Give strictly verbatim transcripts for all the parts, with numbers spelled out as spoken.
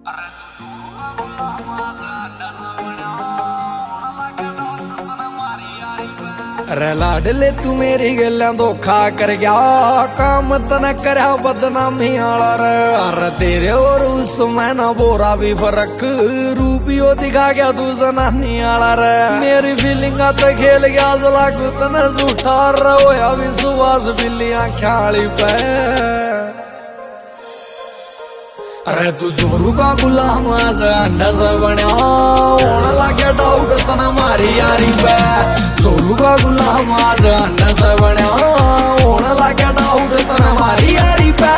अरे लाडले तू मेरी गल्ला धोखा कर गया, काम तना करया बदनामी आला रे। अरे तेरे और उसमें ना बोरा भी फर्क, रूपियो दिखा गया तू जनानी आला रे। मेरी फीलिंग तो खेल गया जला कुतना झूठा रोया विश्वास बिल्ली आँखाली पे। अरे तू जोरू का गुलाम आज अंडा से बन्या, होने लगे डाउट तना मारी यारी पे। जोरू का गुलाम आज अंडा से बन्या, होने लगे डाउट तना मारी यारी पे।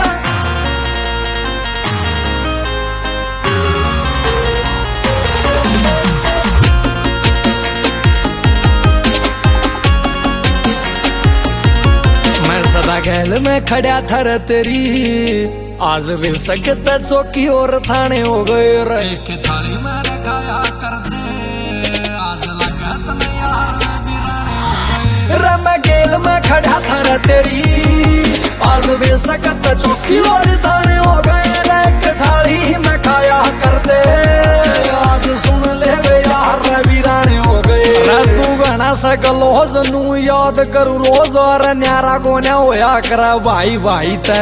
मैं सदा गैल में खड़ा था रे तेरी, आज भी सकता चौकी और थाने हो गए रे। एक थाली में रखाया करते, आज लगा तने यार बिराने हो गए रे। मैं गेल में खड़ा था रे तेरी, आज भी सकता चौकी और थाने हो गए रे। एक थाली में खाया करते, आज सुन ले वे यार बिराने हो गए रे। तू गणा सकलो जनू याद करू रोज, और न्यारा गोन्या होया कर भाई भाई ते।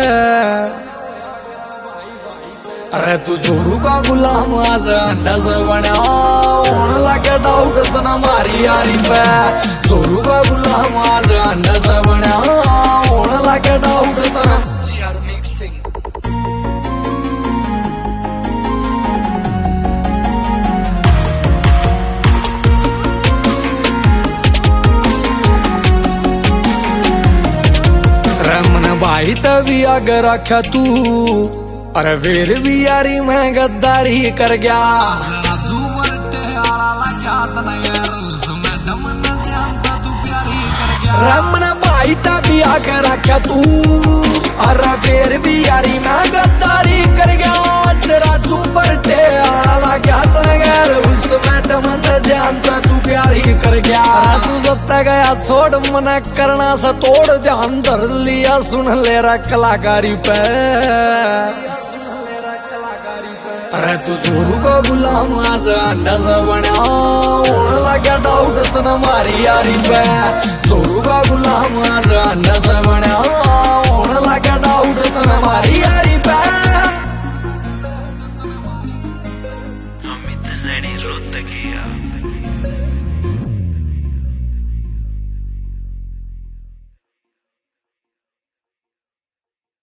अरे तू जोरू का गुलाम आज अंडा से बन्या, होने लगे डाउट तना मारी यारी पे। जोरू का गुलाम आज अंडा से बन्या, होने लगे डाउट तना जीआर मिक्सिंग। रमन भाई तभी आगे रखा तू, अरे फिर भी यारी मैं गद्दारी कर गया। रमन भाई तभी आगे रखा तू, अरे फिर भी यारी मैं गद्दारी कर गया। राजू बरटे आला क्या तगर, उसमें दमन जानता तू प्यारी कर गया। तू जब तक गया छोड़ मना करना सा तोड़, ध्यान धर लिया सुन ले रहा कलाकारी पे। अरे तू जोरू का गुलाम आज अंडा से बन्या, होने लगा डाउट तना मारी यारी पे। जोरू का गुलाम